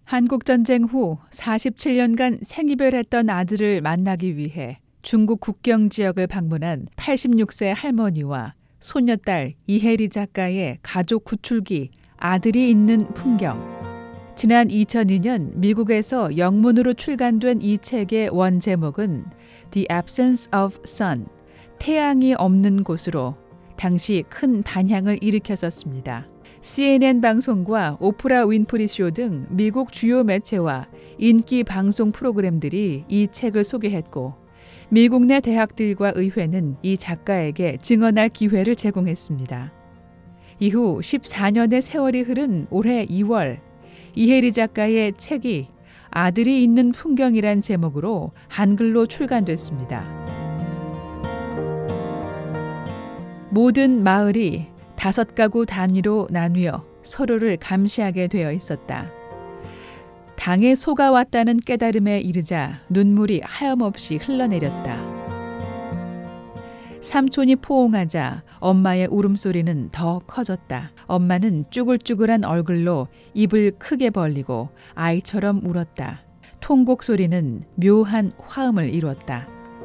한국전쟁 후 47년간 생이별했던 아들을 만나기 위해 중국 국경 지역을 방문한 86세 할머니와 손녀딸 이혜리 작가의 가족 구출기 아들이 있는 풍경. 지난 2002년 미국에서 영문으로 출간된 이 책의 원 제목은 The Absence of Sun, 태양이 없는 곳으로 당시 큰 반향을 일으켰었습니다. CNN 방송과 오프라 윈프리 쇼 등 미국 주요 매체와 인기 방송 프로그램들이 이 책을 소개했고 미국 내 대학들과 의회는 이 작가에게 증언할 기회를 제공했습니다. 이후 14년의 세월이 흐른 올해 2월 이혜리 작가의 책이 아들이 있는 풍경이란 제목으로 한글로 출간됐습니다. 모든 마을이 5가구 단위로 나뉘어 서로를 감시하게 되어 있었다. 당에 속아왔다는 깨달음에 이르자 눈물이 하염없이 흘러내렸다. 삼촌이 포옹하자 엄마의 울음소리는 더 커졌다. 엄마는 쭈글쭈글한 얼굴로 입을 크게 벌리고 아이처럼 울었다. 통곡 소리는 묘한 화음을 이루었다.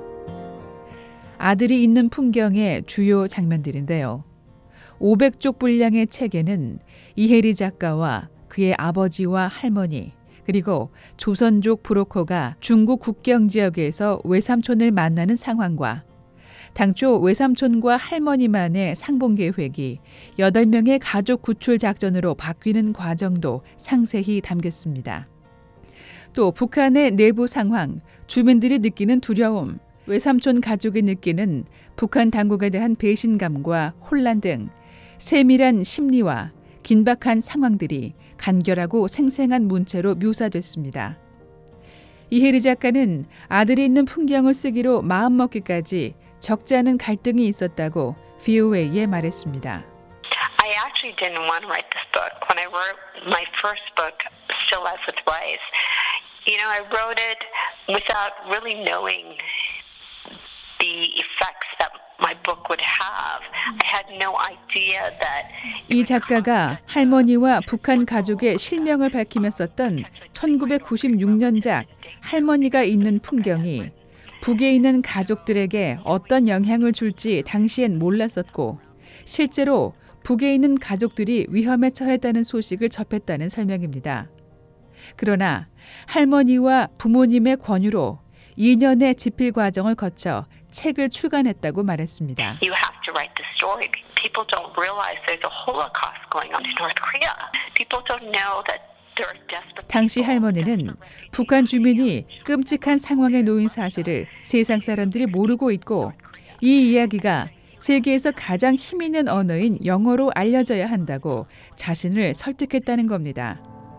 아들이 있는 풍경의 주요 장면들인데요. 500쪽 분량의 책에는 이혜리 작가와 그의 아버지와 할머니 그리고 조선족 브로커가 중국 국경 지역에서 외삼촌을 만나는 상황과 당초 외삼촌과 할머니만의 상봉 계획이 8명의 가족 구출 작전으로 바뀌는 과정도 상세히 담겼습니다. 또 북한의 내부 상황, 주민들이 느끼는 두려움, 외삼촌 가족이 느끼는 북한 당국에 대한 배신감과 혼란 등 세밀한 심리와 긴박한 상황들이 간결하고 생생한 문체로 묘사됐습니다. 이혜리 작가는 아들이 있는 풍경을 쓰기로 마음먹기까지 적지 않은 갈등이 있었다고 VOA에 말했습니다. I actually didn't want to write this book. When I wrote my first book, Still Life with Rice, I wrote it without really knowing the effects that my book would have. I had no idea that 이 작가가 할머니와 북한 가족의 실명을 밝히며 썼던 1996년작 할머니가 있는 풍경이 북에 있는 가족들에게 어떤 영향을 줄지 당시엔 몰랐었고 실제로 북에 있는 가족들이 위험에 처했다는 소식을 접했다는 설명입니다. 그러나 할머니와 부모님의 권유로 2년의 집필 과정을 거쳐 책을 출간했다고 말했습니다. You have to write the story. People don't realize there's a Holocaust going on in North Korea. People don't know that there are desperate. 당시 할머니는 북한 주민이 끔찍한 상황에 놓인 사실을 세상 사람들이 모르고 있고 이 이야기가 세계에서 가장 힘 있는 언어인 영어로 알려져야 한다고 자신을 설득했다는 겁니다.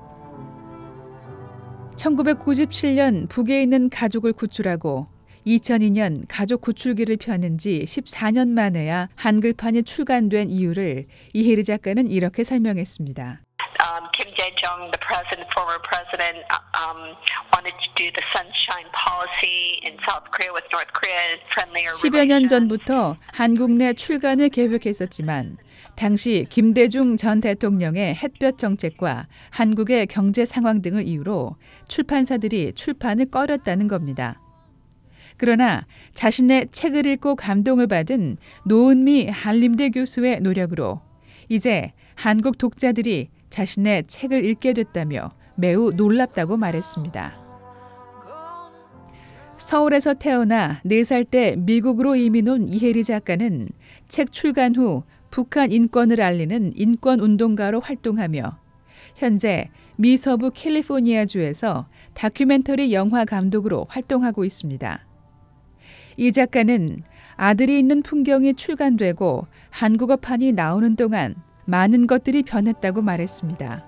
1997년 북에 있는 가족을 구출하고 2002년 가족 구출기를 펴는 지 14년 만에야 한글판이 출간된 이유를 이혜리 작가는 이렇게 설명했습니다. Kim Dae-jung, the president, former president, wanted to do the sunshine policy in South Korea with North Korea, friendlier relations. 10여 년 전부터 한국 내 출간을 계획했었지만 당시 김대중 전 대통령의 햇볕 정책과 한국의 경제 상황 등을 이유로 출판사들이 출판을 꺼렸다는 겁니다. 그러나 자신의 책을 읽고 감동을 받은 노은미 한림대 교수의 노력으로 이제 한국 독자들이 자신의 책을 읽게 됐다며 매우 놀랍다고 말했습니다. 서울에서 태어나 4살 때 미국으로 이민 온 이혜리 작가는 책 출간 후 북한 인권을 알리는 인권운동가로 활동하며 현재 미서부 캘리포니아주에서 다큐멘터리 영화 감독으로 활동하고 있습니다. 이 작가는 아들이 있는 풍경이 출간되고 한국어판이 나오는 동안 많은 것들이 변했다고 말했습니다.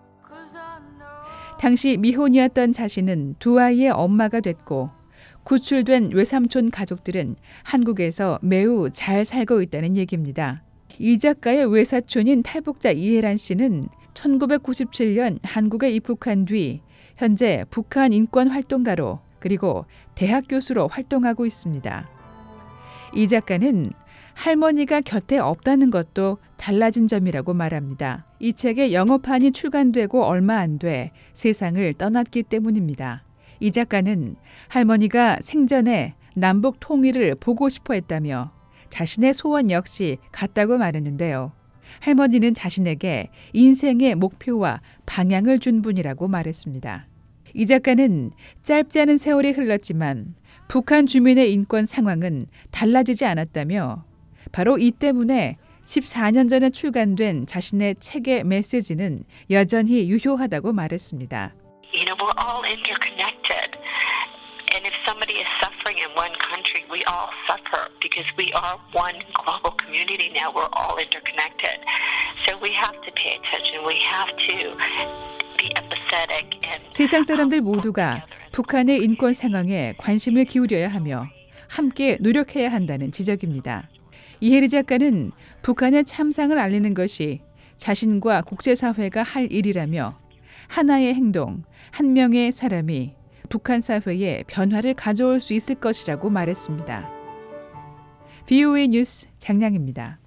당시 미혼이었던 자신은 2아이의 엄마가 됐고 구출된 외삼촌 가족들은 한국에서 매우 잘 살고 있다는 얘기입니다. 이 작가의 외사촌인 탈북자 이혜란 씨는 1997년 한국에 입국한 뒤 현재 북한 인권활동가로 그리고 대학 교수로 활동하고 있습니다. 이 작가는 할머니가 곁에 없다는 것도 달라진 점이라고 말합니다. 이 책의 영어판이 출간되고 얼마 안 돼 세상을 떠났기 때문입니다. 이 작가는 할머니가 생전에 남북 통일을 보고 싶어 했다며 자신의 소원 역시 같다고 말했는데요. 할머니는 자신에게 인생의 목표와 방향을 준 분이라고 말했습니다. 이 작가는 짧지 않은 세월이 흘렀지만 북한 주민의 인권 상황은 달라지지 않았다며 바로 이 때문에 14년 전에 출간된 자신의 책의 메시지는 여전히 유효하다고 말했습니다. You know, we're all interconnected. And if somebody is suffering in one country, we all suffer because we are one global community now. We're all interconnected. So we have to pay attention. We have to be empathetic and 세상 사람들 모두가 북한의 인권 상황에 관심을 기울여야 하며 함께 노력해야 한다는 지적입니다. 이혜리 작가는 북한의 참상을 알리는 것이 자신과 국제사회가 할 일이라며 하나의 행동, 한 명의 사람이 북한 사회에 변화를 가져올 수 있을 것이라고 말했습니다. VOA 뉴스 장량입니다.